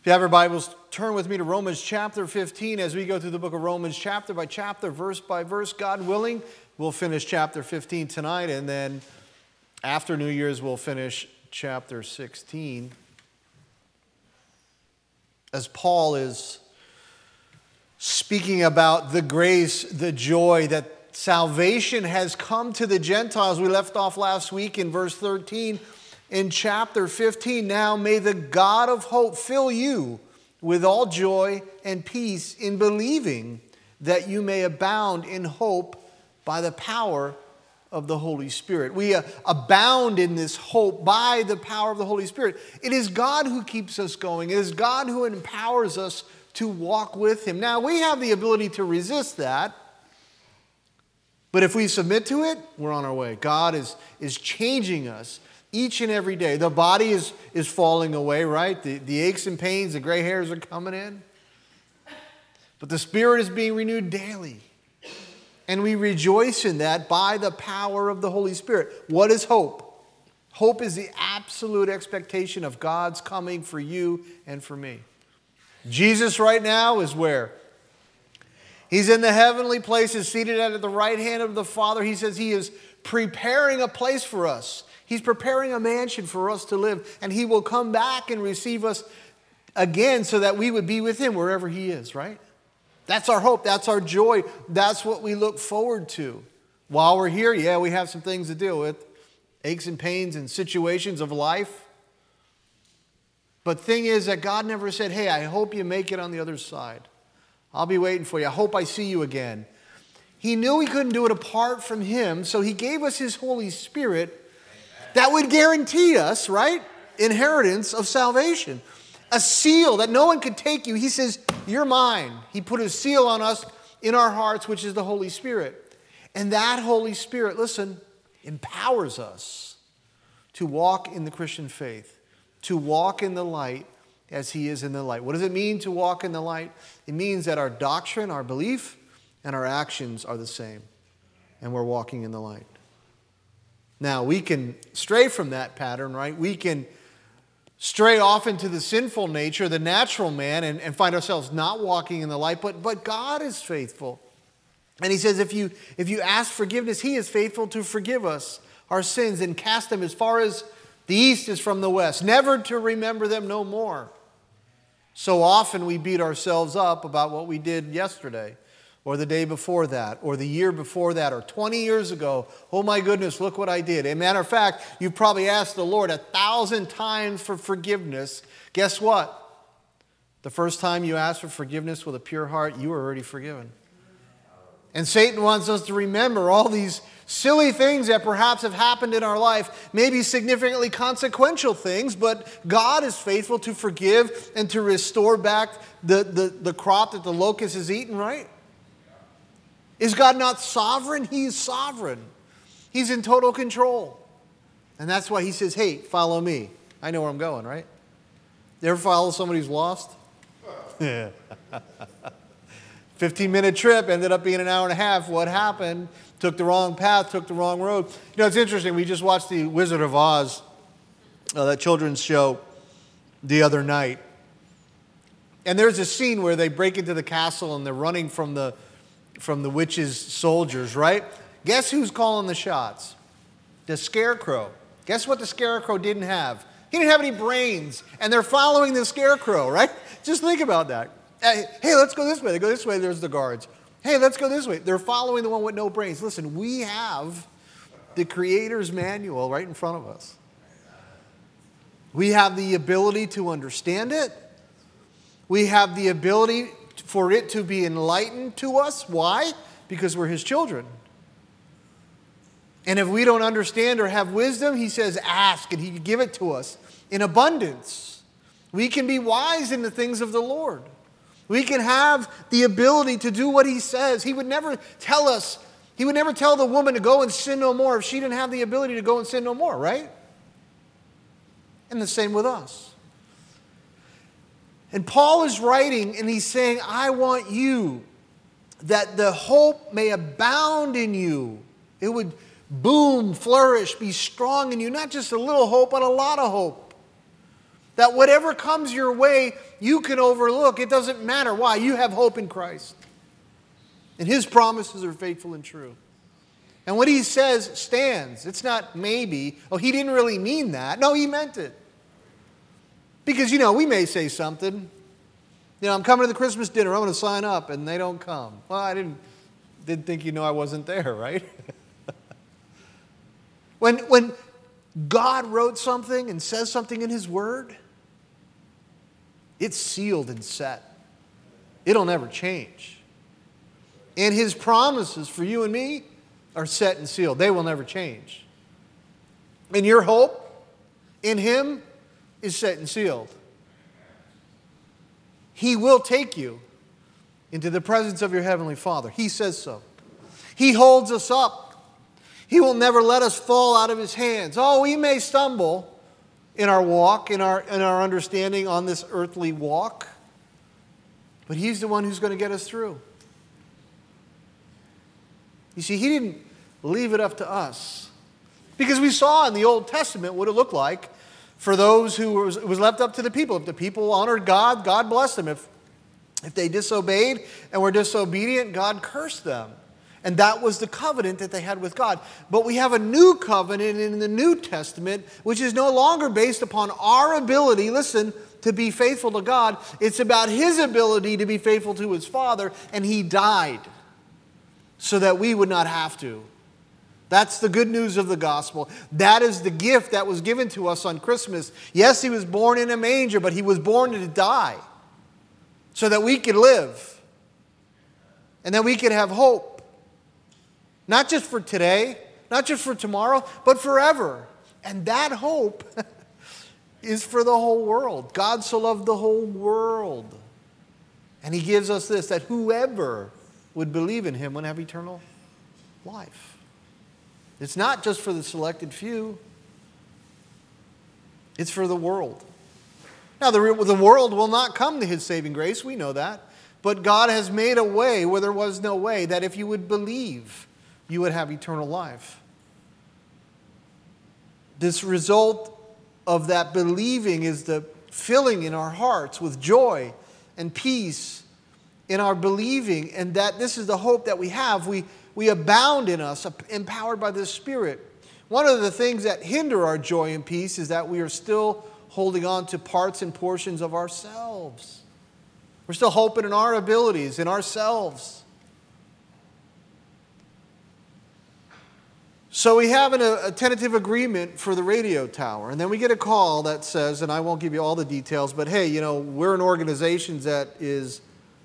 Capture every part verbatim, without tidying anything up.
you have your Bibles, turn with me to Romans chapter fifteen as we go through the book of Romans chapter by chapter, verse by verse. God willing, we'll finish chapter fifteen tonight, and then after New Year's, we'll finish chapter sixteen. As Paul is speaking about the grace, the joy that salvation has come to the Gentiles. We left off last week in verse thirteen. In chapter fifteen, now may the God of hope fill you with all joy and peace in believing, that you may abound in hope by the power of the Holy Spirit. We uh, abound in this hope by the power of the Holy Spirit. It is God who keeps us going. It is God who empowers us to walk with Him. Now, we have the ability to resist that, but if we submit to it, we're on our way. God is, is changing us each and every day. The body is, is falling away, right? The, the aches and pains, the gray hairs are coming in. But the Spirit is being renewed daily. And we rejoice in that by the power of the Holy Spirit. What is hope? Hope is the absolute expectation of God's coming for you and for me. Jesus right now is where? He's in the heavenly places, seated at the right hand of the Father. He says He is preparing a place for us. He's preparing a mansion for us to live. And He will come back and receive us again so that we would be with Him wherever He is, right? That's our hope. That's our joy. That's what we look forward to. While we're here, yeah, we have some things to deal with. Aches and pains and situations of life. But thing is that God never said, hey, I hope you make it on the other side. I'll be waiting for you. I hope I see you again. He knew He couldn't do it apart from Him, so He gave us His Holy Spirit that would guarantee us, right, inheritance of salvation. A seal that no one could take you. He says, you're mine. He put His seal on us in our hearts, which is the Holy Spirit. And that Holy Spirit, listen, empowers us to walk in the Christian faith, to walk in the light as He is in the light. What does it mean to walk in the light? It means that our doctrine, our belief, and our actions are the same. And we're walking in the light. Now, we can stray from that pattern, right? We can stray off into the sinful nature, the natural man, and, and find ourselves not walking in the light. But, but God is faithful. And He says if you, if you ask forgiveness, He is faithful to forgive us our sins and cast them as far as the east is from the west, never to remember them no more. So often we beat ourselves up about what we did yesterday, or the day before that, or the year before that, or twenty years ago. Oh my goodness, look what I did. As a matter of fact, you've probably asked the Lord a thousand times for forgiveness. Guess what? The first time you asked for forgiveness with a pure heart, you were already forgiven. And Satan wants us to remember all these silly things that perhaps have happened in our life, maybe significantly consequential things, but God is faithful to forgive and to restore back the, the, the crop that the locust has eaten, right? Is God not sovereign? He is sovereign. He's in total control. And that's why He says, hey, follow me. I know where I'm going, right? You ever follow somebody who's lost? Yeah. fifteen-minute trip ended up being an hour and a half. What happened? Took the wrong path, took the wrong road. You know, it's interesting. We just watched The Wizard of Oz, uh, that children's show, the other night. And there's a scene where they break into the castle and they're running from the from the witch's soldiers, right? Guess who's calling the shots? The Scarecrow. Guess what the Scarecrow didn't have? He didn't have any brains, and they're following the Scarecrow, right? Just think about that. Hey, hey, let's go this way. They go this way, there's the guards. Hey, let's go this way. They're following the one with no brains. Listen, we have the Creator's manual right in front of us. We have the ability to understand it. We have the ability for it to be enlightened to us. Why? Because we're His children. And if we don't understand or have wisdom, He says, ask, and He can give it to us in abundance. We can be wise in the things of the Lord. We can have the ability to do what He says. He would never tell us, He would never tell the woman to go and sin no more if she didn't have the ability to go and sin no more, right? And the same with us. And Paul is writing and he's saying, I want you, that the hope may abound in you. It would boom, flourish, be strong in you. Not just a little hope, but a lot of hope. That whatever comes your way, you can overlook. It doesn't matter. Why? You have hope in Christ. And His promises are faithful and true. And what He says stands. It's not maybe. Oh, He didn't really mean that. No, He meant it. Because, you know, we may say something. You know, I'm coming to the Christmas dinner. I'm going to sign up. And they don't come. Well, I didn't, didn't think you know I wasn't there, right? when, when God wrote something and says something in His Word, it's sealed and set. It'll never change. And His promises for you and me are set and sealed. They will never change. And your hope in Him is set and sealed. He will take you into the presence of your Heavenly Father. He says so. He holds us up. He will never let us fall out of His hands. Oh, we may stumble in our walk, in our, in our understanding on this earthly walk, but He's the one who's going to get us through. You see, He didn't leave it up to us. Because we saw in the Old Testament what it looked like for those who was, it was left up to the people. If the people honored God, God blessed them. If, if they disobeyed and were disobedient, God cursed them. And that was the covenant that they had with God. But we have a new covenant in the New Testament, which is no longer based upon our ability, listen, to be faithful to God. It's about His ability to be faithful to His Father, and He died so that we would not have to. That's the good news of the gospel. That is the gift that was given to us on Christmas. Yes, He was born in a manger, but He was born to die so that we could live and that we could have hope. Not just for today, not just for tomorrow, but forever. And that hope is for the whole world. God so loved the whole world. And He gives us this, that whoever would believe in Him would have eternal life. It's not just for the selected few. It's for the world. Now, the, the world will not come to His saving grace. We know that. But God has made a way where there was no way, that if you would believe, you would have eternal life. This result of that believing is the filling in our hearts with joy and peace in our believing, and that this is the hope that we have. We, we abound in us, empowered by the Spirit. One of the things that hinder our joy and peace is that we are still holding on to parts and portions of ourselves. We're still hoping in our abilities, in ourselves. So we have an, a tentative agreement for the radio tower, and then we get a call that says, and I won't give you all the details, but hey, you know, we're an organization that is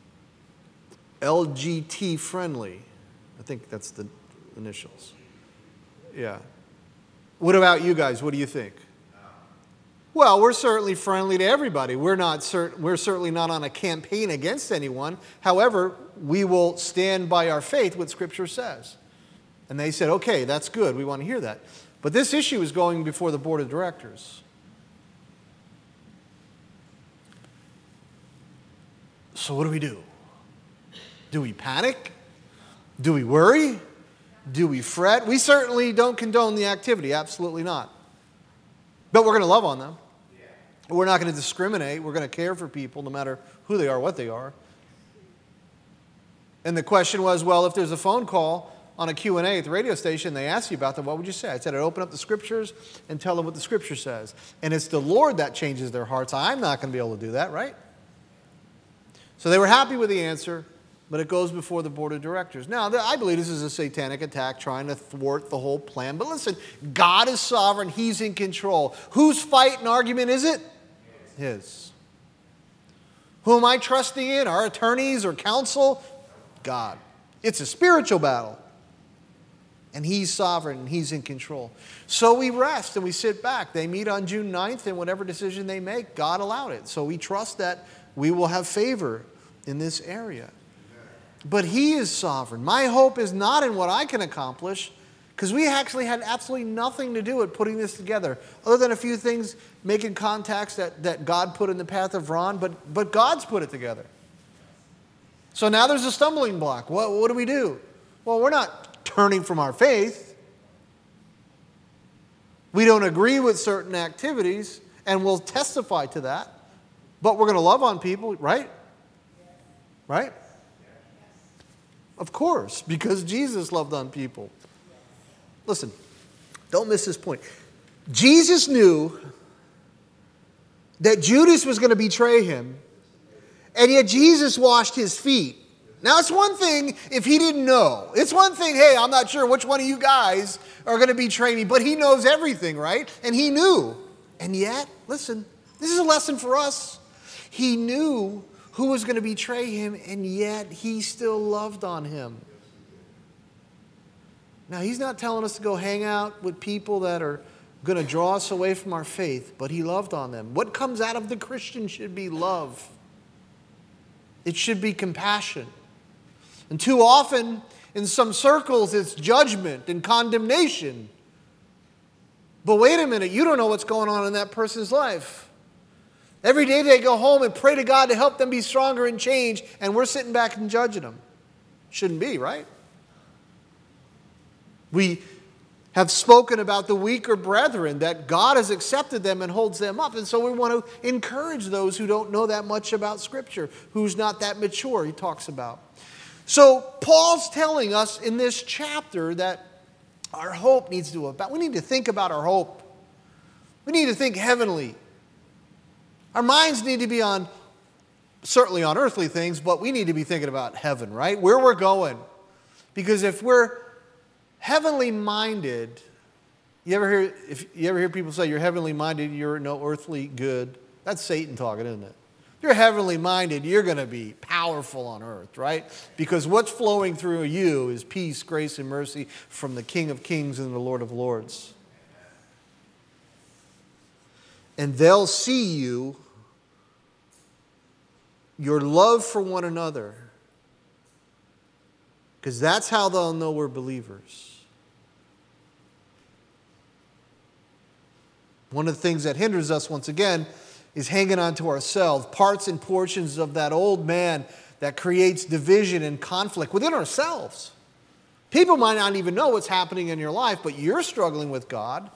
L G B T friendly. I think that's the initials. Yeah. What about you guys? What do you think? Well, we're certainly friendly to everybody. We're not cert- we're certainly not on a campaign against anyone. However, we will stand by our faith, what Scripture says. And they said, okay, that's good. We want to hear that. But this issue is going before the board of directors. So what do we do? Do we panic? Do we worry? Do we fret? We certainly don't condone the activity. Absolutely not. But we're going to love on them. We're not going to discriminate. We're going to care for people no matter who they are, what they are. And the question was, well, if there's a phone call on a Q and A at the radio station, they ask you about them, what would you say? I said, I'd open up the Scriptures and tell them what the Scripture says. And it's the Lord that changes their hearts. I'm not going to be able to do that, right? So they were happy with the answer, but it goes before the board of directors. Now, I believe this is a satanic attack trying to thwart the whole plan. But listen, God is sovereign. He's in control. Whose fight and argument is it? His. Who am I trusting in? Our attorneys or counsel? God. It's a spiritual battle. And He's sovereign and He's in control. So we rest and we sit back. They meet on June ninth, and whatever decision they make, God allowed it. So we trust that we will have favor in this area. But He is sovereign. My hope is not in what I can accomplish, because we actually had absolutely nothing to do with putting this together, other than a few things, making contacts that, that God put in the path of Ron, but, but God's put it together. So now there's a stumbling block. What, what do we do? Well, we're not turning from our faith. We don't agree with certain activities, and we'll testify to that. But we're going to love on people, right? Right? Of course, because Jesus loved on people. Listen, don't miss this point. Jesus knew that Judas was going to betray him, and yet Jesus washed his feet. Now, it's one thing if he didn't know. It's one thing, hey, I'm not sure which one of you guys are going to betray me, but he knows everything, right? And he knew. And yet, listen, this is a lesson for us. He knew who was going to betray him, and yet he still loved on him. Now, he's not telling us to go hang out with people that are going to draw us away from our faith, but he loved on them. What comes out of the Christian should be love. It should be compassion. And too often, in some circles, it's judgment and condemnation. But wait a minute, you don't know what's going on in that person's life. Every day they go home and pray to God to help them be stronger and change, and we're sitting back and judging them. Shouldn't be, right? We have spoken about the weaker brethren, that God has accepted them and holds them up. And so we want to encourage those who don't know that much about Scripture, who's not that mature, he talks about. So Paul's telling us in this chapter that our hope needs to abound. We need to think about our hope. We need to think heavenly. Our minds need to be on, certainly on earthly things, but we need to be thinking about heaven, right? Where we're going. Because if we're heavenly minded, you ever hear if you ever hear people say you're heavenly minded, you're no earthly good? That's Satan talking, isn't it? If you're heavenly minded, you're going to be powerful on earth, right? Because what's flowing through you is peace, grace, and mercy from the King of Kings and the Lord of Lords. And they'll see you, your love for one another, because that's how they'll know we're believers. One of the things that hinders us, once again, is hanging on to ourselves, parts and portions of that old man that creates division and conflict within ourselves. People might not even know what's happening in your life, but you're struggling with God.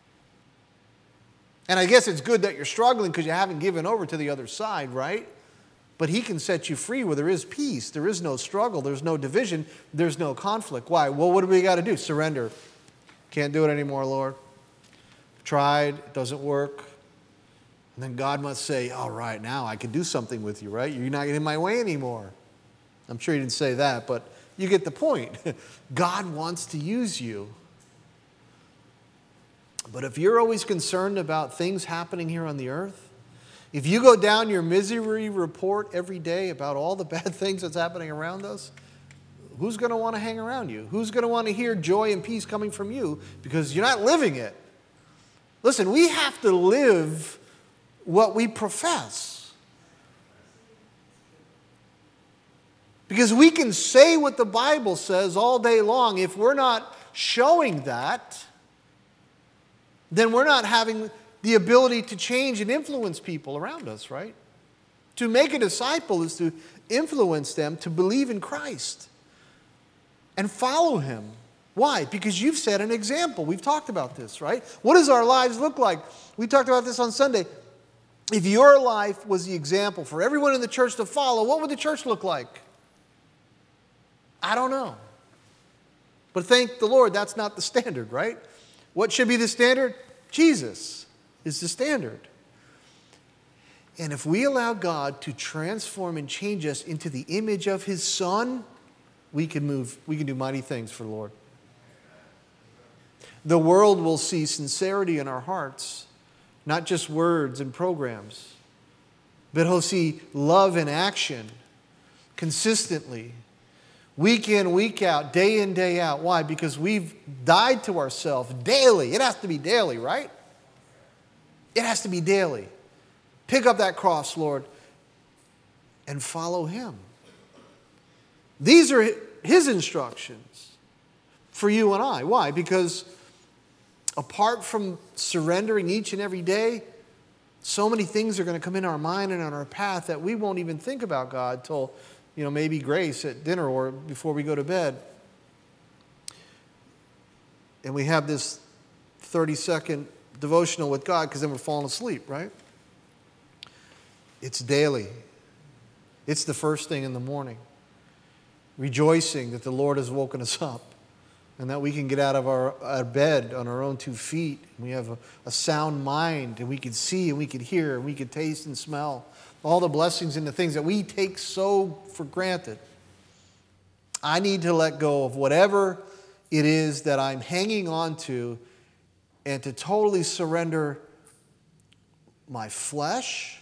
And I guess it's good that you're struggling because you haven't given over to the other side, right? But he can set you free where there is peace. There is no struggle. There's no division. There's no conflict. Why? Well, what do we got to do? Surrender. Can't do it anymore, Lord. Tried. It doesn't work. And then God must say, all right, now I can do something with you, right? You're not in my way anymore. I'm sure he didn't say that, but you get the point. God wants to use you. But if you're always concerned about things happening here on the earth, if you go down your misery report every day about all the bad things that's happening around us, who's going to want to hang around you? Who's going to want to hear joy and peace coming from you? Because you're not living it. Listen, we have to live what we profess. Because we can say what the Bible says all day long. If we're not showing that, then we're not having the ability to change and influence people around us, right? To make a disciple is to influence them to believe in Christ and follow him. Why? Because you've set an example. We've talked about this, right? What does our lives look like? We talked about this on Sunday. If your life was the example for everyone in the church to follow, what would the church look like? I don't know. But thank the Lord, that's not the standard, right? What should be the standard? Jesus is the standard. And if we allow God to transform and change us into the image of his Son, we can move, we can do mighty things for the Lord. The world will see sincerity in our hearts, not just words and programs, but he'll see love in action consistently, week in, week out, day in, day out. Why? Because we've died to ourselves daily. It has to be daily, right? It has to be daily. Pick up that cross, Lord, and follow him. These are his instructions for you and I. Why? Because apart from surrendering each and every day, so many things are going to come in our mind and on our path that we won't even think about God till, you know, maybe grace at dinner or before we go to bed. And we have this thirty-second devotional with God because then we're falling asleep, right? It's daily. It's the first thing in the morning. Rejoicing that the Lord has woken us up and that we can get out of our, our bed on our own two feet. We have a, a sound mind, and we can see and we can hear and we can taste and smell all the blessings and the things that we take so for granted. I need to let go of whatever it is that I'm hanging on to and to totally surrender my flesh,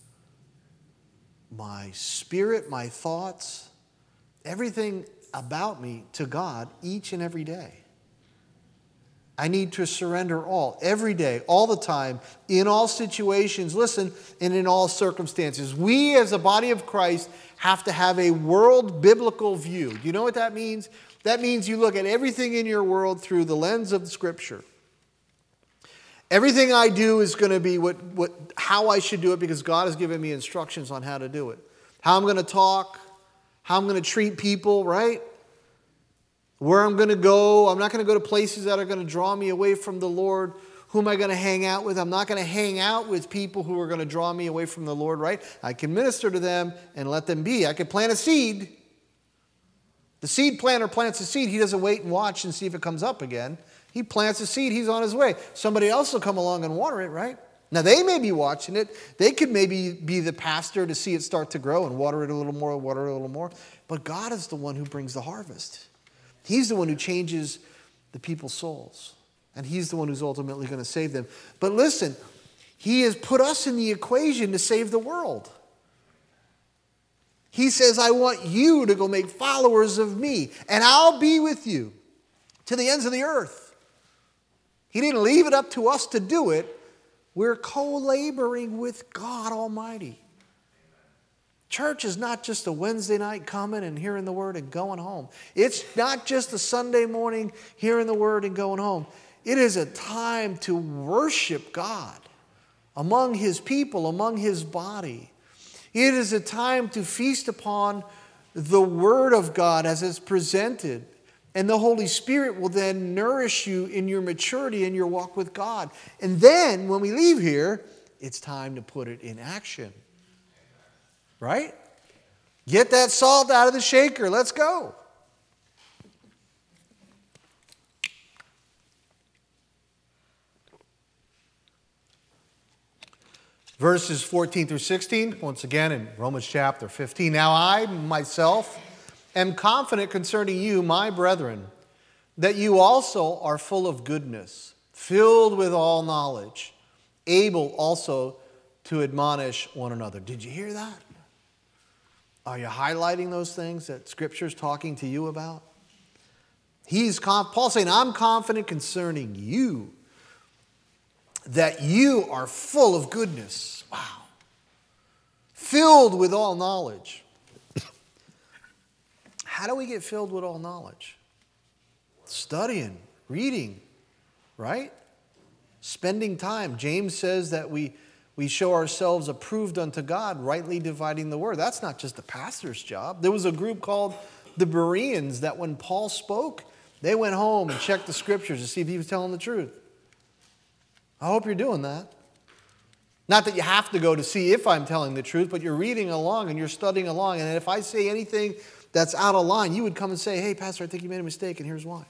my spirit, my thoughts, everything about me to God each and every day. I need to surrender all, every day, all the time, in all situations, listen, and in all circumstances. We as a body of Christ have to have a world biblical view. Do you know what that means? That means you look at everything in your world through the lens of the Scripture. Everything I do is going to be what, what, how I should do it because God has given me instructions on how to do it. How I'm going to talk, how I'm going to treat people, right? Where I'm going to go. I'm not going to go to places that are going to draw me away from the Lord. Who am I going to hang out with? I'm not going to hang out with people who are going to draw me away from the Lord, right? I can minister to them and let them be. I can plant a seed. The seed planter plants a seed. He doesn't wait and watch and see if it comes up again. He plants a seed. He's on his way. Somebody else will come along and water it, right? Now, they may be watching it. They could maybe be the pastor to see it start to grow and water it a little more, water it a little more. But God is the one who brings the harvest. He's the one who changes the people's souls. And He's the one who's ultimately going to save them. But listen, He has put us in the equation to save the world. He says, I want you to go make followers of me, and I'll be with you to the ends of the earth. He didn't leave it up to us to do it. We're co-laboring with God Almighty. Church is not just a Wednesday night coming and hearing the word and going home. It's not just a Sunday morning hearing the word and going home. It is a time to worship God among His people, among His body. It is a time to feast upon the Word of God as it's presented. And the Holy Spirit will then nourish you in your maturity and your walk with God. And then when we leave here, it's time to put it in action. Right? Get that salt out of the shaker. Let's go. Verses fourteen through sixteen, once again in Romans chapter fifteen. Now I myself am confident concerning you, my brethren, that you also are full of goodness, filled with all knowledge, able also to admonish one another. Did you hear that? Are you highlighting those things that Scripture's talking to you about? He's Paul's saying, I'm confident concerning you that you are full of goodness. Wow. Filled with all knowledge. How do we get filled with all knowledge? Studying, reading, right? Spending time. James says that we, we show ourselves approved unto God, rightly dividing the word. That's not just the pastor's job. There was a group called the Bereans that when Paul spoke, they went home and checked the Scriptures to see if he was telling the truth. I hope you're doing that. Not that you have to go to see if I'm telling the truth, but you're reading along and you're studying along. And if I say anything that's out of line, you would come and say, hey, Pastor, I think you made a mistake, and here's why.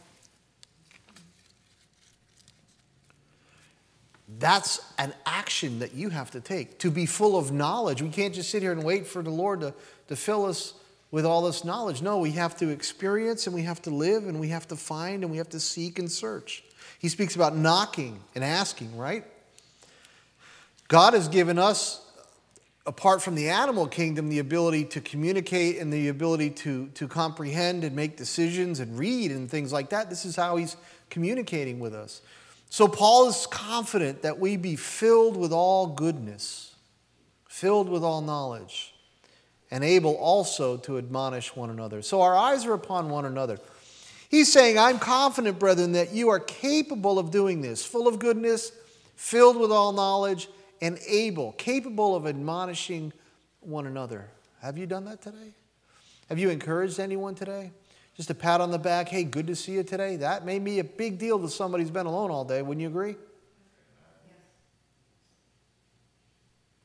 That's an action that you have to take. To be full of knowledge. We can't just sit here and wait for the Lord to, to fill us with all this knowledge. No, we have to experience and we have to live and we have to find and we have to seek and search. He speaks about knocking and asking, right? God has given us, apart from the animal kingdom, the ability to communicate and the ability to, to comprehend and make decisions and read and things like that. This is how He's communicating with us. So Paul is confident that we be filled with all goodness, filled with all knowledge, and able also to admonish one another. So our eyes are upon one another. He's saying, I'm confident, brethren, that you are capable of doing this, full of goodness, filled with all knowledge, and able, capable of admonishing one another. Have you done that today? Have you encouraged anyone today? Just a pat on the back, hey, good to see you today. That may be a big deal to somebody who's been alone all day. Wouldn't you agree?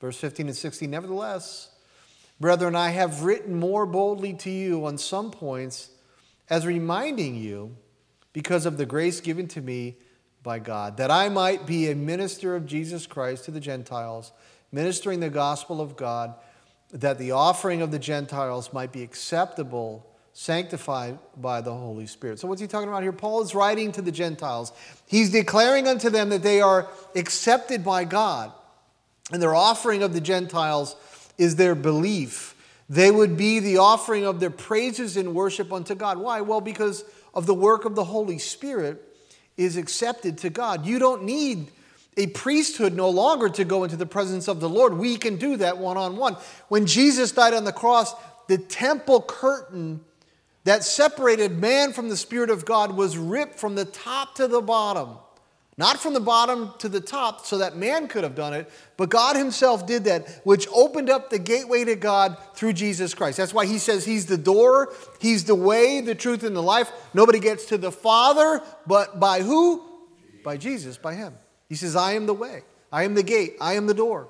Verse fifteen and sixteen, nevertheless, brethren, I have written more boldly to you on some points, as reminding you, because of the grace given to me by God, that I might be a minister of Jesus Christ to the Gentiles, ministering the gospel of God, that the offering of the Gentiles might be acceptable, sanctified by the Holy Spirit. So what's he talking about here? Paul is writing to the Gentiles. He's declaring unto them that they are accepted by God. And their offering of the Gentiles is their belief. They would be the offering of their praises and worship unto God. Why? Well, because of the work of the Holy Spirit is accepted to God. You don't need a priesthood no longer to go into the presence of the Lord. We can do that one-on-one. When Jesus died on the cross, the temple curtain that separated man from the Spirit of God was ripped from the top to the bottom. Not from the bottom to the top so that man could have done it, but God himself did that, which opened up the gateway to God through Jesus Christ. That's why he says he's the door, he's the way, the truth, and the life. Nobody gets to the Father, but by who? By Jesus, by him. He says, I am the way, I am the gate, I am the door.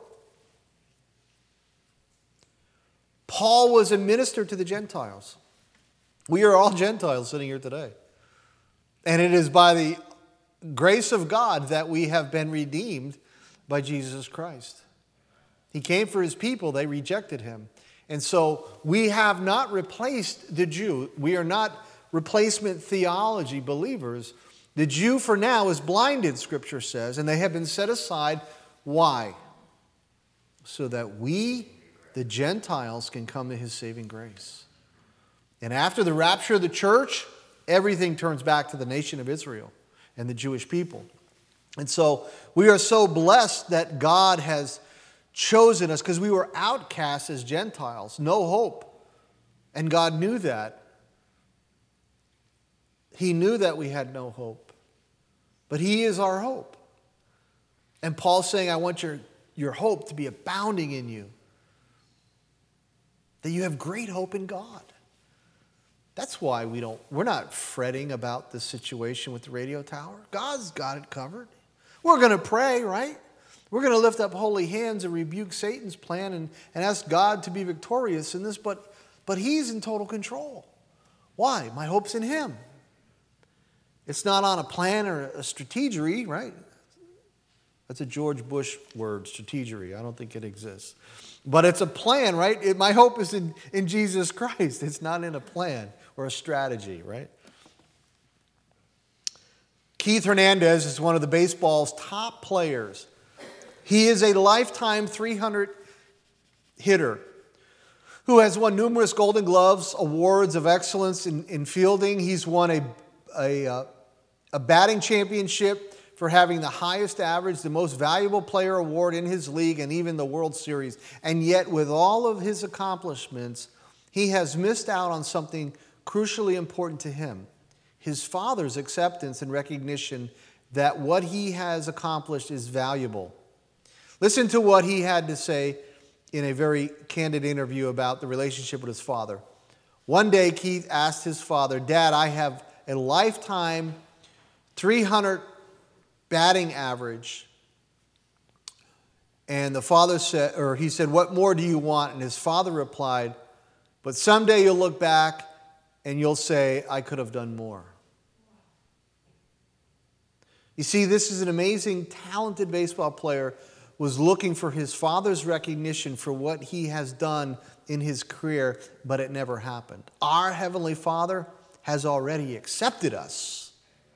Paul was a minister to the Gentiles. We are all Gentiles sitting here today. And it is by the grace of God that we have been redeemed by Jesus Christ. He came for his people, they rejected him. And so we have not replaced the Jew. We are not replacement theology believers. The Jew for now is blinded, Scripture says, and they have been set aside. Why? So that we, the Gentiles, can come to his saving grace. And after the rapture of the church, everything turns back to the nation of Israel and the Jewish people. And so we are so blessed that God has chosen us, because we were outcasts as Gentiles, no hope. And God knew that. He knew that we had no hope. But he is our hope. And Paul's saying, I want your, your hope to be abounding in you. That you have great hope in God. That's why we don't, we're not fretting about the situation with the radio tower. God's got it covered. We're going to pray, right? We're going to lift up holy hands and rebuke Satan's plan and, and ask God to be victorious in this, but, but he's in total control. Why? My hope's in him. It's not on a plan or a strategery, right? That's a George Bush word, strategery. I don't think it exists. But it's a plan, right? It, my hope is in, in Jesus Christ. It's not in a plan or a strategy, right? Keith Hernandez is one of the baseball's top players. He is a lifetime three hundred hitter who has won numerous Golden Gloves awards of excellence in, in fielding. He's won a, a, a batting championship for having the highest average, the most valuable player award in his league, and even the World Series. And yet, with all of his accomplishments, he has missed out on something crucially important to him: his father's acceptance and recognition that what he has accomplished is valuable. Listen to what he had to say in a very candid interview about the relationship with his father. One day, Keith asked his father, Dad, I have a lifetime three hundred batting average. And the father said, or he said, what more do you want? And his father replied, but someday you'll look back and you'll say, I could have done more. You see, this is an amazing, talented baseball player, was looking for his father's recognition for what he has done in his career, but it never happened. Our Heavenly Father has already accepted us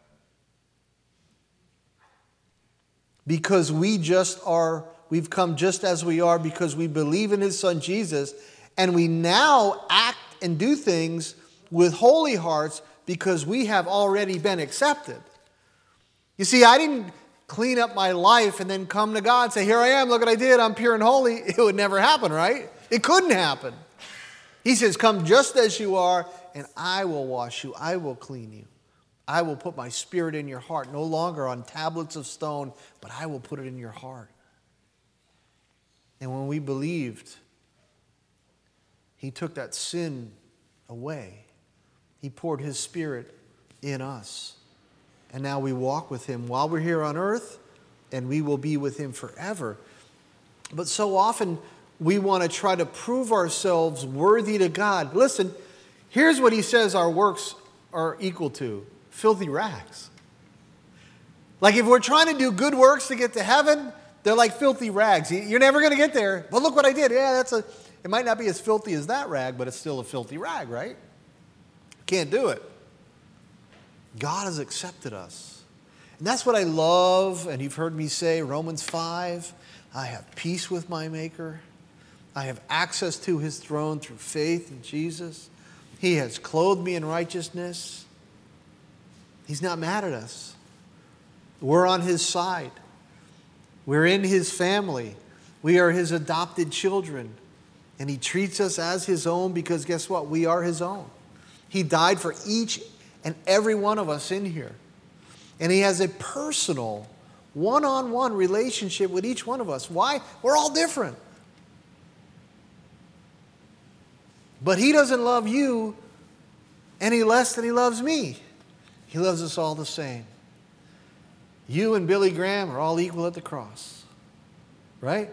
because we just are, we've come just as we are because we believe in his Son Jesus, and we now act and do things with holy hearts because we have already been accepted. You see, I didn't clean up my life and then come to God and say, here I am, look what I did, I'm pure and holy. It would never happen, right? It couldn't happen. He says, come just as you are, and I will wash you, I will clean you. I will put my spirit in your heart, no longer on tablets of stone, but I will put it in your heart. And when we believed, he took that sin away. He poured his spirit in us. And now we walk with him while we're here on earth, and we will be with him forever. But so often we want to try to prove ourselves worthy to God. Listen, here's what he says our works are equal to: filthy rags. Like if we're trying to do good works to get to heaven, they're like filthy rags. You're never going to get there. But look what I did. Yeah, that's a, it might not be as filthy as that rag, but it's still a filthy rag, right? Can't do it. God has accepted us. And that's what I love. And you've heard me say, Romans five, I have peace with my Maker. I have access to his throne through faith in Jesus. He has clothed me in righteousness. He's not mad at us. We're on his side. We're in his family. We are his adopted children. And he treats us as his own because guess what? We are his own. He died for each and every one of us in here. And he has a personal, one-on-one relationship with each one of us. Why? We're all different. But he doesn't love you any less than he loves me. He loves us all the same. You and Billy Graham are all equal at the cross. Right?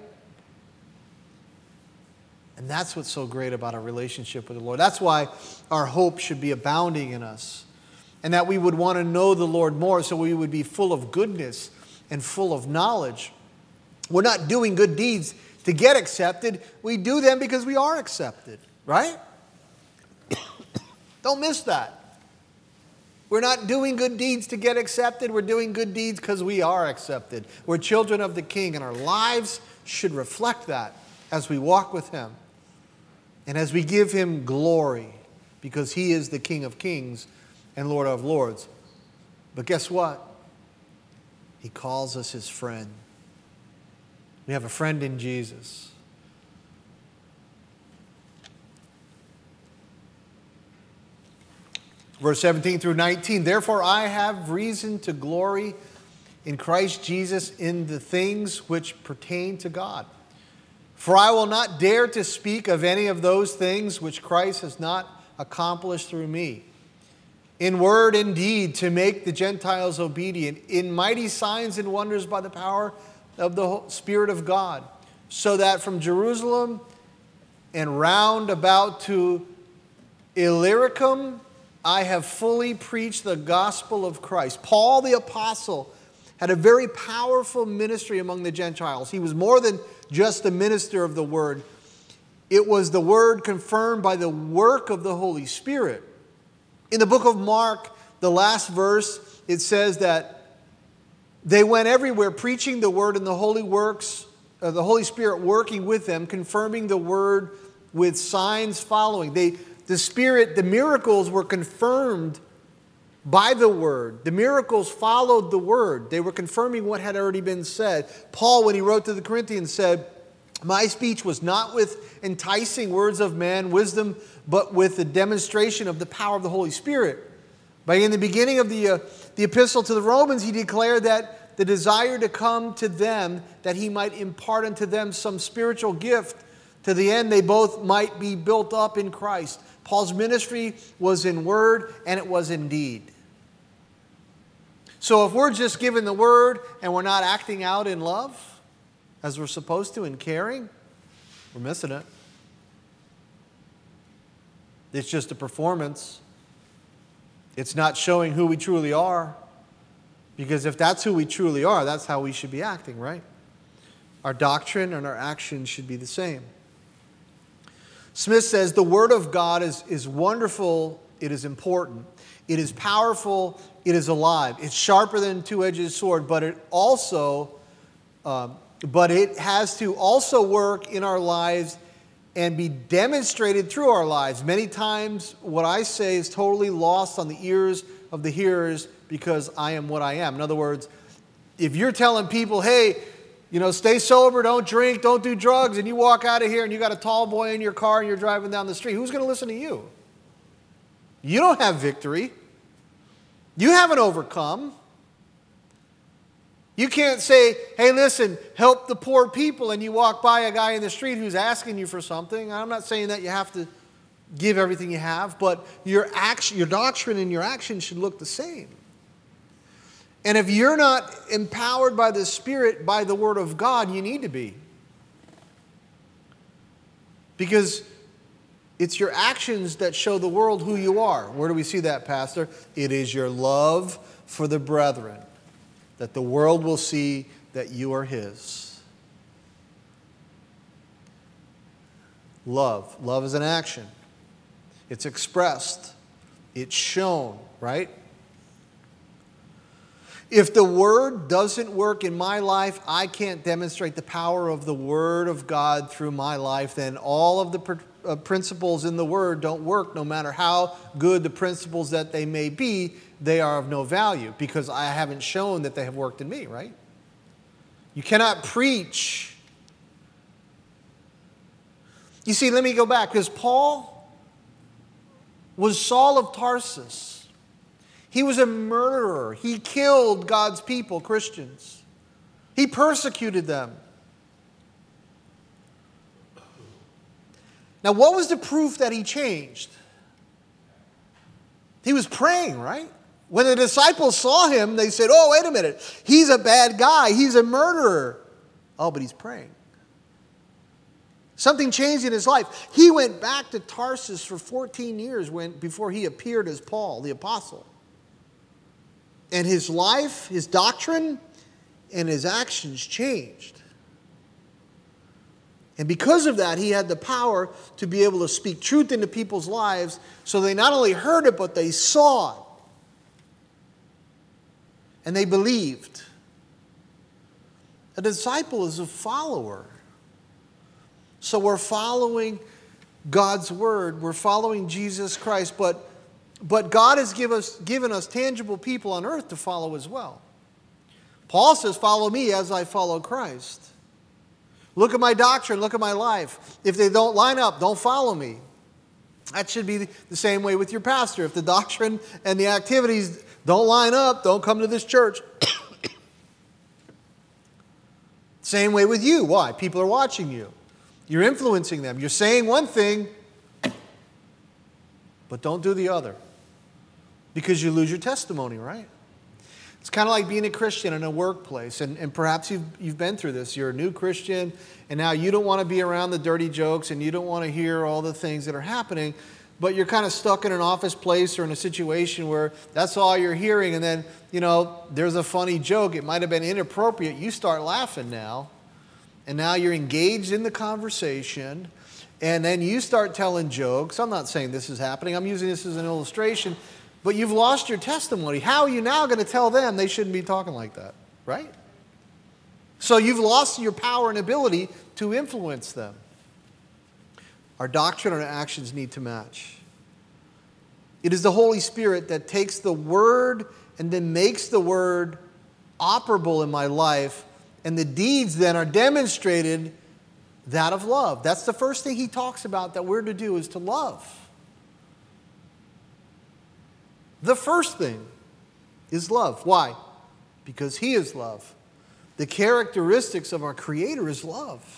And that's what's so great about our relationship with the Lord. That's why our hope should be abounding in us. And that we would want to know the Lord more so we would be full of goodness and full of knowledge. We're not doing good deeds to get accepted. We do them because we are accepted. Right? Don't miss that. We're not doing good deeds to get accepted. We're doing good deeds because we are accepted. We're children of the King, and our lives should reflect that as we walk with him and as we give him glory because he is the King of Kings and Lord of Lords. But guess what? He calls us his friend. We have a friend in Jesus. Verse seventeen through nineteen, therefore I have reason to glory in Christ Jesus in the things which pertain to God. For I will not dare to speak of any of those things which Christ has not accomplished through me, in word and deed, to make the Gentiles obedient, in mighty signs and wonders by the power of the Spirit of God, so that from Jerusalem and round about to Illyricum, I have fully preached the gospel of Christ. Paul the apostle had a very powerful ministry among the Gentiles. He was more than just a minister of the word. It was the word confirmed by the work of the Holy Spirit. In the book of Mark, the last verse, it says that they went everywhere preaching the word and the holy works, uh, the Holy Spirit working with them, confirming the word with signs following. They The Spirit, the miracles were confirmed by the Word. The miracles followed the Word. They were confirming what had already been said. Paul, when he wrote to the Corinthians, said, my speech was not with enticing words of man, wisdom, but with the demonstration of the power of the Holy Spirit. But in the beginning of the, uh, the epistle to the Romans, he declared that the desire to come to them, that he might impart unto them some spiritual gift, to the end they both might be built up in Christ. Paul's ministry was in word and it was in deed. So if we're just given the word and we're not acting out in love as we're supposed to in caring, we're missing it. It's just a performance. It's not showing who we truly are. Because if that's who we truly are, that's how we should be acting, right? Our doctrine and our actions should be the same. Smith says the Word of God is, is wonderful, it is important, it is powerful, it is alive. It's sharper than a two-edged sword, but it also, um, but it has to also work in our lives and be demonstrated through our lives. Many times what I say is totally lost on the ears of the hearers because I am what I am. In other words, if you're telling people, hey, you know, stay sober, don't drink, don't do drugs, and you walk out of here and you got a tall boy in your car and you're driving down the street, who's going to listen to you? You don't have victory. You haven't overcome. You can't say, hey, listen, help the poor people, and you walk by a guy in the street who's asking you for something. I'm not saying that you have to give everything you have, but your action, your doctrine and your action should look the same. And if you're not empowered by the Spirit, by the Word of God, you need to be. Because it's your actions that show the world who you are. Where do we see that, Pastor? It is your love for the brethren, that the world will see that you are His. Love. Love is an action. It's expressed. It's shown, right? If the Word doesn't work in my life, I can't demonstrate the power of the Word of God through my life, then all of the pr- uh, principles in the Word don't work. No matter how good the principles that they may be, they are of no value because I haven't shown that they have worked in me, right? You cannot preach. You see, let me go back, because Paul was Saul of Tarsus. He was a murderer. He killed God's people, Christians. He persecuted them. Now, what was the proof that he changed? He was praying, right? When the disciples saw him, they said, oh, wait a minute. He's a bad guy. He's a murderer. Oh, but he's praying. Something changed in his life. He went back to Tarsus for fourteen years when, before he appeared as Paul, the apostle. And his life, his doctrine, and his actions changed. And because of that, he had the power to be able to speak truth into people's lives so they not only heard it, but they saw it. And they believed. A disciple is a follower. So we're following God's word. We're following Jesus Christ. But, but God has give us, given us tangible people on earth to follow as well. Paul says, follow me as I follow Christ. Look at my doctrine. Look at my life. If they don't line up, don't follow me. That should be the same way with your pastor. If the doctrine and the activities don't line up, don't come to this church. Same way with you. Why? People are watching you. You're influencing them. You're saying one thing, but don't do the other. Because you lose your testimony, right? It's kind of like being a Christian in a workplace. And, and perhaps you've, you've been through this. You're a new Christian, and now you don't want to be around the dirty jokes, and you don't want to hear all the things that are happening, but you're kind of stuck in an office place or in a situation where that's all you're hearing. And then, you know, there's a funny joke. It might have been inappropriate. You start laughing now. And now you're engaged in the conversation, and then you start telling jokes. I'm not saying this is happening. I'm using this as an illustration. But you've lost your testimony. How are you now going to tell them they shouldn't be talking like that, right? So you've lost your power and ability to influence them. Our doctrine and our actions need to match. It is the Holy Spirit that takes the Word and then makes the Word operable in my life. And the deeds then are demonstrated that of love. That's the first thing he talks about that we're to do, is to love. The first thing is love. Why? Because he is love. The characteristics of our Creator is love.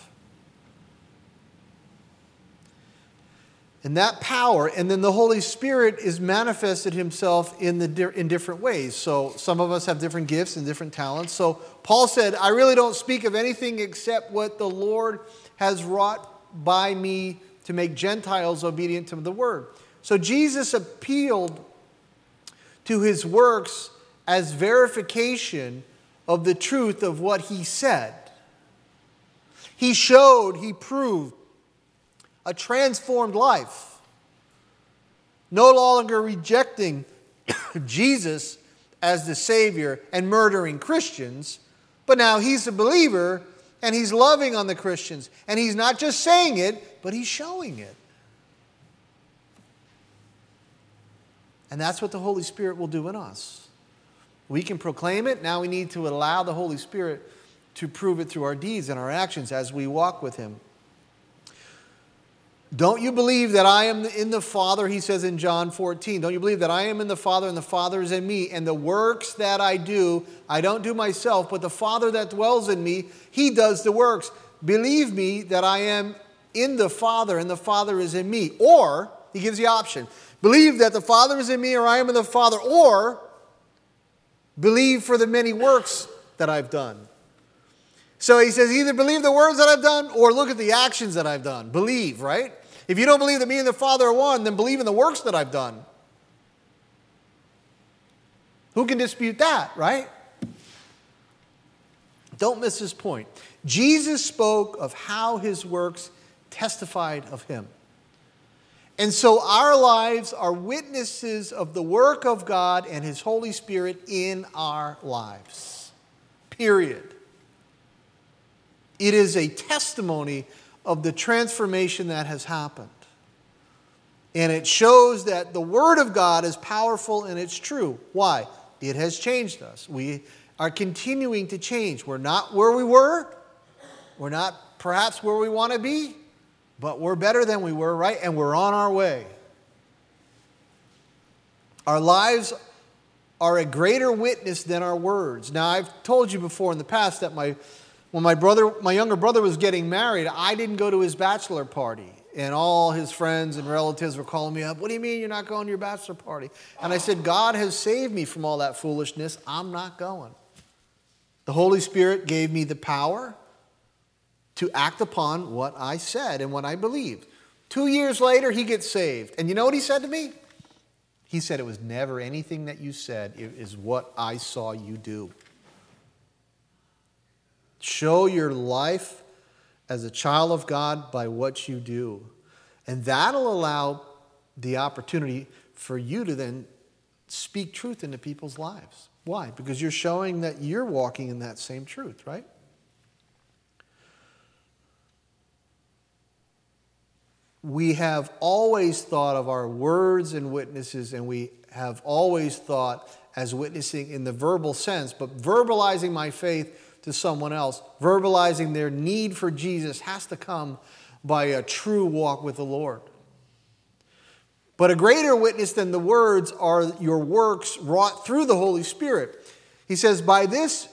And that power, and then the Holy Spirit is manifested himself in the in different ways. So some of us have different gifts and different talents. So Paul said, I really don't speak of anything except what the Lord has wrought by me to make Gentiles obedient to the word. So Jesus appealed to his works as verification of the truth of what he said. He showed, he proved a transformed life. No longer rejecting Jesus as the Savior and murdering Christians, but now he's a believer and he's loving on the Christians. And he's not just saying it, but he's showing it. And that's what the Holy Spirit will do in us. We can proclaim it. Now we need to allow the Holy Spirit to prove it through our deeds and our actions as we walk with him. Don't you believe that I am in the Father, he says in John fourteen. Don't you believe that I am in the Father and the Father is in me? And the works that I do, I don't do myself, but the Father that dwells in me, he does the works. Believe me that I am in the Father and the Father is in me. Or, he gives the option, believe that the Father is in me or I am in the Father, or believe for the many works that I've done. So he says, either believe the words that I've done or look at the actions that I've done. Believe, right? If you don't believe that me and the Father are one, then believe in the works that I've done. Who can dispute that, right? Don't miss this point. Jesus spoke of how his works testified of him. And so our lives are witnesses of the work of God and his Holy Spirit in our lives. Period. It is a testimony of the transformation that has happened. And it shows that the Word of God is powerful and it's true. Why? It has changed us. We are continuing to change. We're not where we were. We're not perhaps where we want to be. But we're better than we were, right? And we're on our way. Our lives are a greater witness than our words. Now, I've told you before in the past that my when my brother, my younger brother was getting married, I didn't go to his bachelor party. And all his friends and relatives were calling me up. What do you mean you're not going to your bachelor party? And I said, God has saved me from all that foolishness. I'm not going. The Holy Spirit gave me the power to act upon what I said and what I believed. Two years later, he gets saved. And you know what he said to me? He said, it was never anything that you said. It is what I saw you do. Show your life as a child of God by what you do. And that'll allow the opportunity for you to then speak truth into people's lives. Why? Because you're showing that you're walking in that same truth, right? We have always thought of our words and witnesses, and we have always thought as witnessing in the verbal sense, but verbalizing my faith to someone else, verbalizing their need for Jesus has to come by a true walk with the Lord. But a greater witness than the words are your works wrought through the Holy Spirit. He says, by this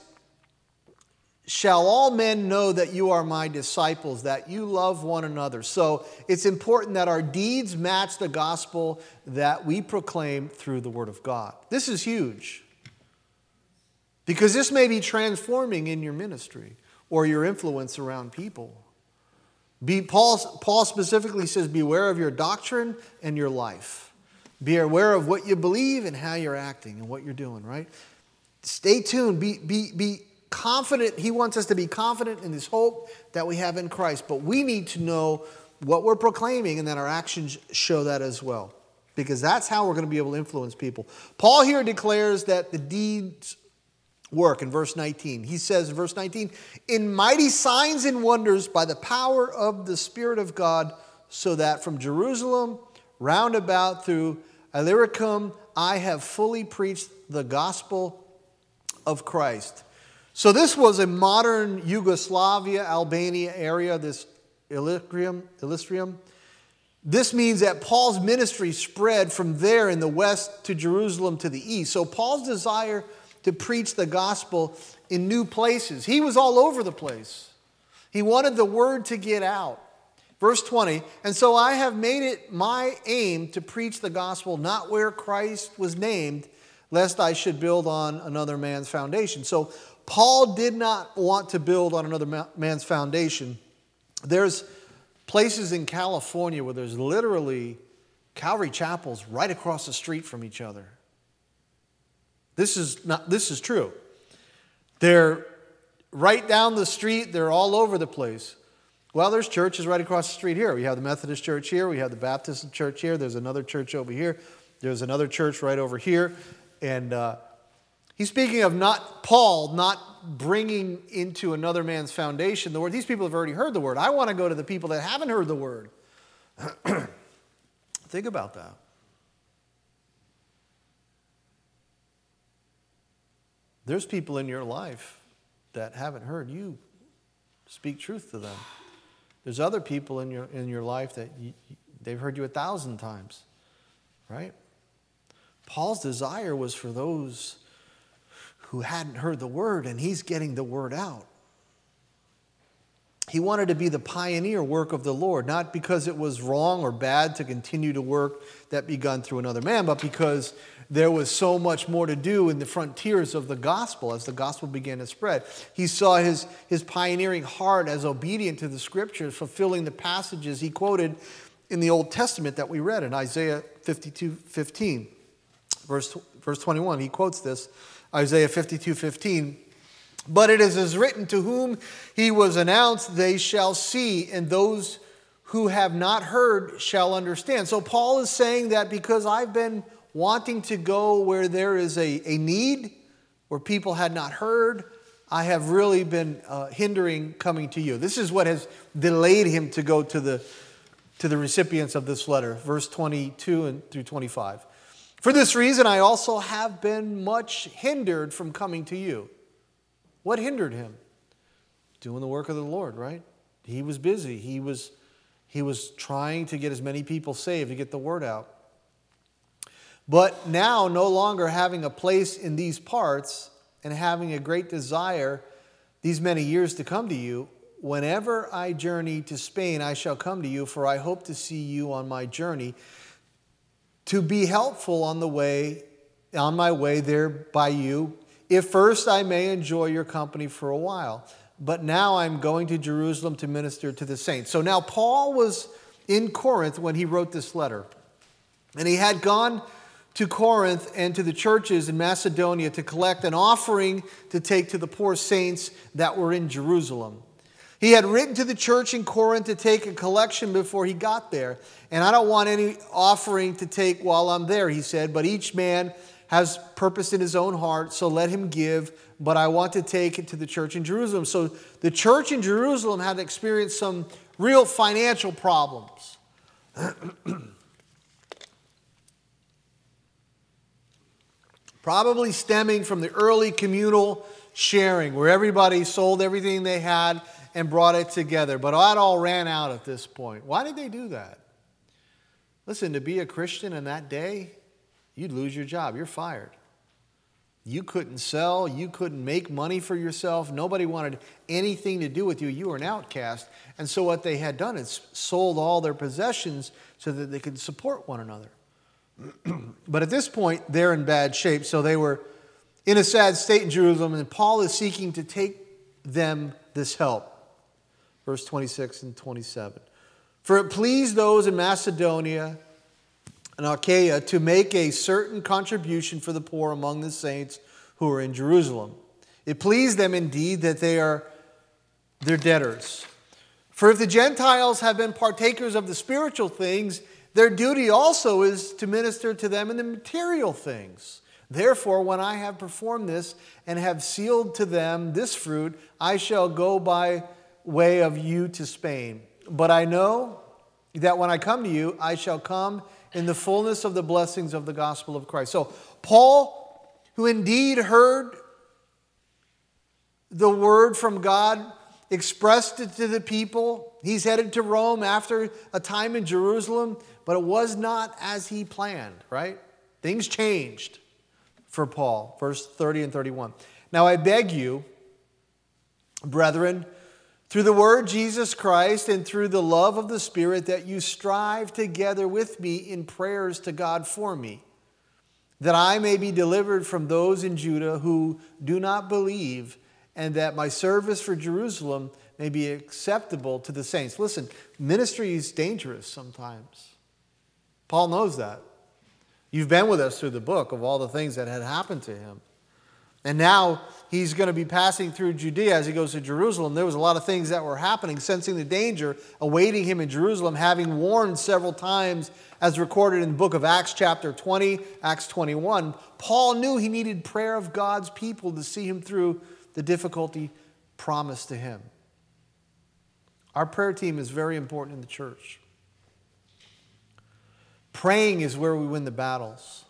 shall all men know that you are my disciples, that you love one another. So it's important that our deeds match the gospel that we proclaim through the Word of God. This is huge. Because this may be transforming in your ministry or your influence around people. Be, Paul, Paul specifically says, beware of your doctrine and your life. Be aware of what you believe and how you're acting and what you're doing, right? Stay tuned. Be, be, be confident. He wants us to be confident in this hope that we have in Christ. But we need to know what we're proclaiming and that our actions show that as well. Because that's how we're going to be able to influence people. Paul here declares that the deeds work in verse nineteen. He says in verse nineteen, in mighty signs and wonders by the power of the Spirit of God, so that from Jerusalem round about through Illyricum I have fully preached the gospel of Christ. So this was a modern Yugoslavia, Albania area, this Illyricum, Illyricum. This means that Paul's ministry spread from there in the west to Jerusalem to the east. So Paul's desire to preach the gospel in new places. He was all over the place. He wanted the word to get out. Verse twenty, and so I have made it my aim to preach the gospel not where Christ was named, lest I should build on another man's foundation. So Paul did not want to build on another man's foundation. There's places in California where there's literally Calvary chapels right across the street from each other. This is not, this is true. They're right down the street. They're all over the place. Well, there's churches right across the street here. We have the Methodist church here. We have the Baptist church here. There's another church over here. There's another church right over here. And uh, he's speaking of not Paul, not bringing into another man's foundation the word. These people have already heard the word. I want to go to the people that haven't heard the word. Think about that. There's people in your life that haven't heard you speak truth to them. There's other people in your in your life that you, they've heard you a thousand times, right? Paul's desire was for those who hadn't heard the word, and he's getting the word out. he wanted to be the pioneer work of the Lord, not because it was wrong or bad to continue to work that begun through another man, but because there was so much more to do in the frontiers of the gospel as the gospel began to spread. He saw his, his pioneering heart as obedient to the scriptures, fulfilling the passages he quoted in the Old Testament that we read in Isaiah fifty-two fifteen. Verse, verse twenty-one, he quotes this, Isaiah fifty-two fifteen. But it is as written, to whom he was announced, they shall see, and those who have not heard shall understand. So Paul is saying that because I've been wanting to go where there is a, a need, where people had not heard, I have really been uh, hindering coming to you. This is what has delayed him to go to the, to the recipients of this letter, verse twenty-two and through twenty-five. For this reason, I also have been much hindered from coming to you. What hindered him? Doing the work of the Lord, right? He was busy. He was, he was trying to get as many people saved, to get the word out. But now, no longer having a place in these parts and having a great desire these many years to come to you, whenever I journey to Spain, I shall come to you, for I hope to see you on my journey, to be helpful on the way, on my way there by you, if first I may enjoy your company for a while. But now I'm going to Jerusalem to minister to the saints. So now Paul was in Corinth when he wrote this letter. And he had gone to Corinth and to the churches in Macedonia to collect an offering to take to the poor saints that were in Jerusalem. He had written to the church in Corinth to take a collection before he got there. And I don't want any offering to take while I'm there, he said, but each man has purpose in his own heart, so let him give, but I want to take it to the church in Jerusalem. So the church in Jerusalem had experienced some real financial problems. Probably stemming from the early communal sharing, where everybody sold everything they had and brought it together. But that all ran out at this point. Why did they do that? Listen, to be a Christian in that day, you'd lose your job. You're fired. You couldn't sell. You couldn't make money for yourself. Nobody wanted anything to do with you. You were an outcast. And so what they had done is sold all their possessions so that they could support one another. But at this point, they're in bad shape. So they were in a sad state in Jerusalem, and Paul is seeking to take them this help. Verse twenty-six and twenty-seven. For it pleased those in Macedonia and Achaia to make a certain contribution for the poor among the saints who are in Jerusalem. It pleased them indeed that they are their debtors. For if the Gentiles have been partakers of the spiritual things, their duty also is to minister to them in the material things. Therefore, when I have performed this and have sealed to them this fruit, I shall go by way of you to Spain. But I know that when I come to you, I shall come in the fullness of the blessings of the gospel of Christ. So Paul, who indeed heard the word from God, expressed it to the people. He's headed to Rome after a time in Jerusalem, but it was not as he planned, right? Things changed for Paul. Verse thirty and thirty-one. Now I beg you, brethren, through the word Jesus Christ and through the love of the Spirit, that you strive together with me in prayers to God for me, that I may be delivered from those in Judah who do not believe, and that my service for Jerusalem may be acceptable to the saints. Listen, ministry is dangerous sometimes. Paul knows that. You've been with us through the book of all the things that had happened to him. And now he's going to be passing through Judea as he goes to Jerusalem. There was a lot of things that were happening, sensing the danger awaiting him in Jerusalem, having warned several times, as recorded in the book of Acts chapter twenty, Acts twenty-one. Paul knew he needed prayer of God's people to see him through the difficulty promised to him. Our prayer team is very important in the church. Praying is where we win the battles.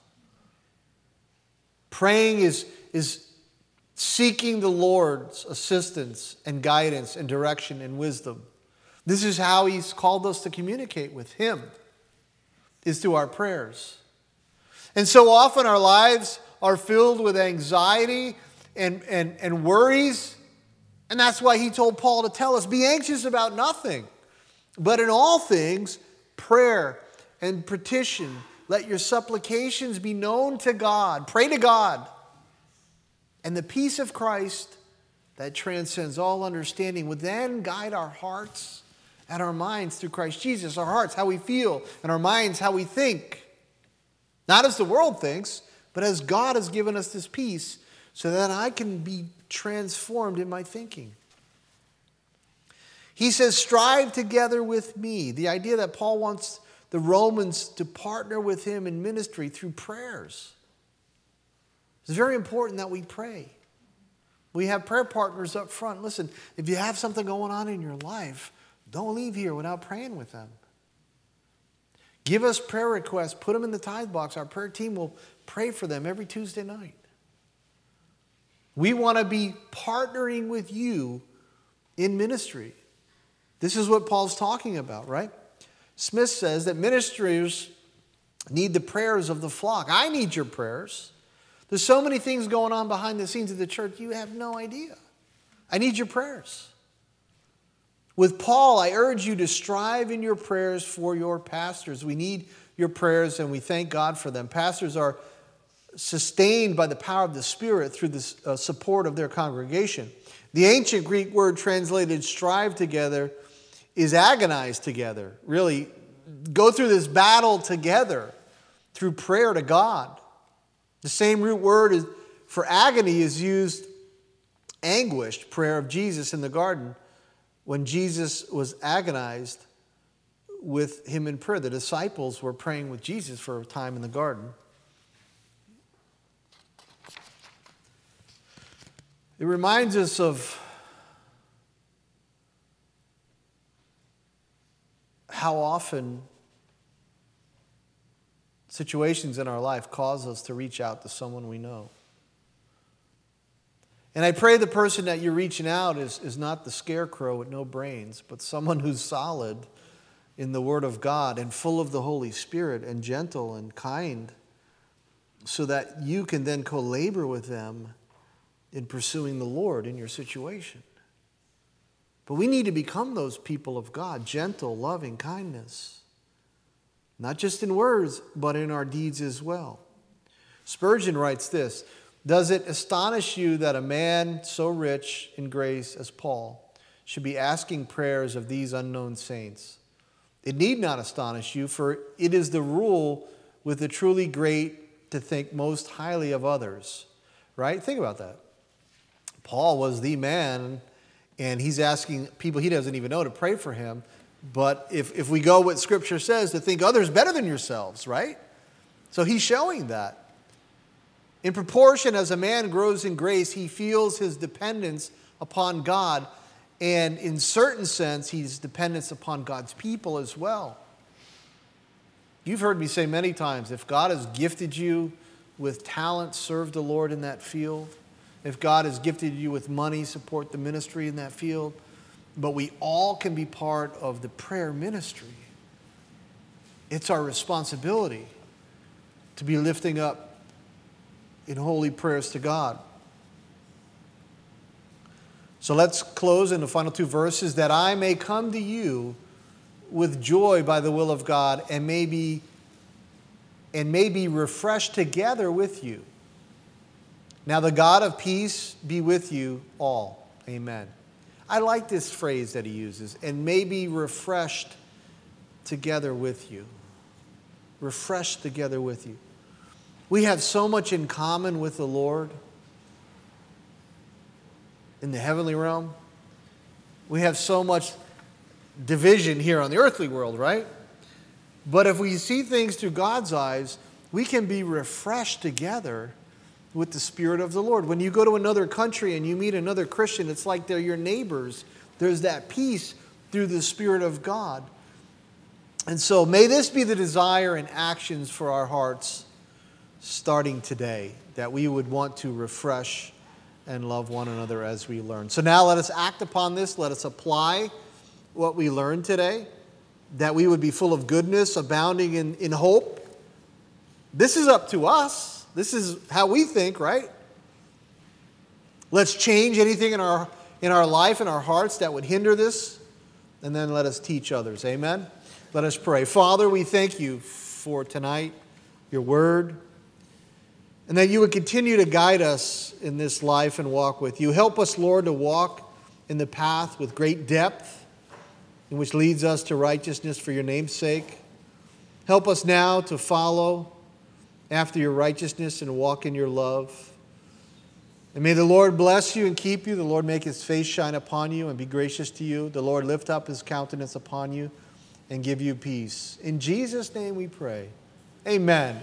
Praying is, is seeking the Lord's assistance and guidance and direction and wisdom. This is how He's called us to communicate with Him, is through our prayers. And so often our lives are filled with anxiety and, and, and worries, And that's why he told Paul to tell us, be anxious about nothing, but in all things, prayer and petition, let your supplications be known to God. Pray to God. And the peace of Christ that transcends all understanding would then guide our hearts and our minds through Christ Jesus. Our hearts, how we feel, and our minds, how we think. Not as the world thinks, but as God has given us this peace so that I can be transformed in my thinking. He says, strive together with me. The idea that Paul wants the Romans to partner with him in ministry through prayers. It's very important that we pray. We have prayer partners up front. Listen, if you have something going on in your life, don't leave here without praying with them. Give us prayer requests. Put them in the tithe box. Our prayer team will pray for them every Tuesday night. We want to be partnering with you in ministry. This is what Paul's talking about, right? Smith says that ministers need the prayers of the flock. I need your prayers. There's so many things going on behind the scenes of the church, you have no idea. I need your prayers. With Paul, I urge you to strive in your prayers for your pastors. We need your prayers and we thank God for them. Pastors are sustained by the power of the Spirit through the uh, support of their congregation. The ancient Greek word translated strive together is agonize together. Really, go through this battle together through prayer to God. The same root word is, for agony is used, anguished, prayer of Jesus in the garden when Jesus was agonized with him in prayer. The disciples were praying with Jesus for a time in the garden. It reminds us of how often situations in our life cause us to reach out to someone we know. And I pray the person that you're reaching out is, is not the scarecrow with no brains, but someone who's solid in the Word of God and full of the Holy Spirit and gentle and kind, so that you can then co-labor with them in pursuing the Lord in your situation. But we need to become those people of God, gentle, loving kindness. Not just in words, but in our deeds as well. Spurgeon writes this, does it astonish you that a man so rich in grace as Paul should be asking prayers of these unknown saints? It need not astonish you, for it is the rule with the truly great to think most highly of others. Right? Think about that. Paul was the man, and he's asking people he doesn't even know to pray for him. But if, if we go what Scripture says, to think others better than yourselves, right? So he's showing that. In proportion as a man grows in grace, he feels his dependence upon God. And in certain sense, he's dependent upon God's people as well. You've heard me say many times, if God has gifted you with talent, serve the Lord in that field. If God has gifted you with money, support the ministry in that field. But we all can be part of the prayer ministry. It's our responsibility to be lifting up in holy prayers to God. So let's close in the final two verses. That I may come to you with joy by the will of God and may be, and may be refreshed together with you. Now the God of peace be with you all. Amen. I like this phrase that he uses, and may be refreshed together with you. Refreshed together with you. We have so much in common with the Lord in the heavenly realm. We have so much division here on the earthly world, right? But if we see things through God's eyes, we can be refreshed together with the Spirit of the Lord. When you go to another country and you meet another Christian, it's like they're your neighbors. There's that peace through the Spirit of God. And so may this be the desire and actions for our hearts starting today, that we would want to refresh and love one another as we learn. So now let us act upon this. Let us apply what we learned today, that we would be full of goodness, abounding in, in hope. This is up to us. This is how we think, right? Let's change anything in our in our life and our hearts that would hinder this, and then let us teach others. Amen? Let us pray. Father, we thank you for tonight, your word, and that you would continue to guide us in this life and walk with you. Help us, Lord, to walk in the path with great depth, in which leads us to righteousness for your name's sake. Help us now to follow after your righteousness and walk in your love. And may the Lord bless you and keep you. The Lord make his face shine upon you and be gracious to you. The Lord lift up his countenance upon you and give you peace. In Jesus' name we pray. Amen.